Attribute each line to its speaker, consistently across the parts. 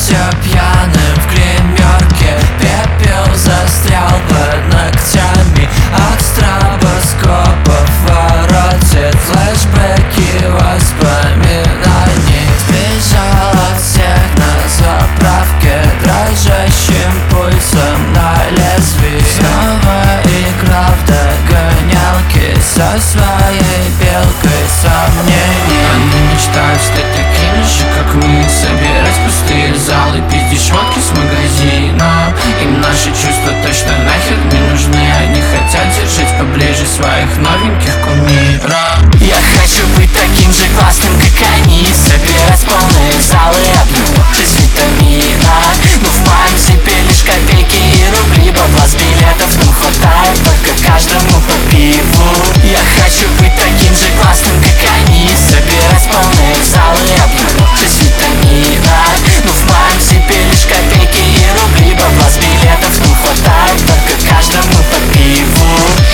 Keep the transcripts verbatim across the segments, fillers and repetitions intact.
Speaker 1: все пьяным в гримерке. Пепел застрял под ногтями от стробоскопов воротит флешбеки воспоминаний. Сбежал от всех на заправке дрожащим пульсом на лезвии. Снова играл в догонялки со своей белкой сомнений.
Speaker 2: Они мечтают стать такими же, как мы, собирать пустые залы, пить дешевки с магазина. Им наши чувства точно нахер не нужны. Они хотят держать поближе своих новеньких кумиров.
Speaker 1: Я хочу быть таким же классным, как они, собирать полные залы, обнюхавшись витамина. Но в моем зипе лишь копейки и рубли, бабла с билетов нам хватает только каждому по пиву. Я хочу быть таким же классным, как они, собирать полные залы, обнюхавшись витамина. Но в моем зипе лишь копейки и рубли, бабла с билетов нам хватает только каждому по пиву.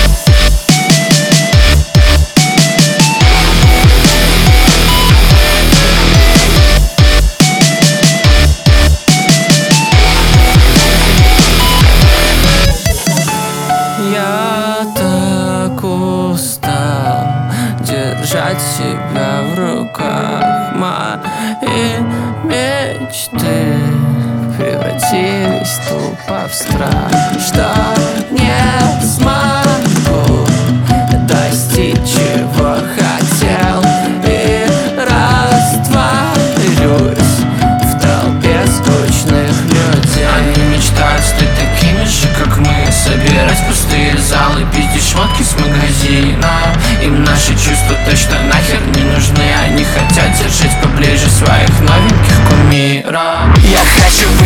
Speaker 1: Я так устал держать себя в руках. Мои мечты превратились тупо в страх, что не смогу достичь, чего хотел, и растворюсь в толпе скучных людей.
Speaker 2: Они мечтают стать такими же, как мы, собирать пустые залы, пить дешевки с магазина. Им наши чувства точно нахер не нужны. Они хотят держать поближе своих новеньких кумиров.
Speaker 1: Я хочу быть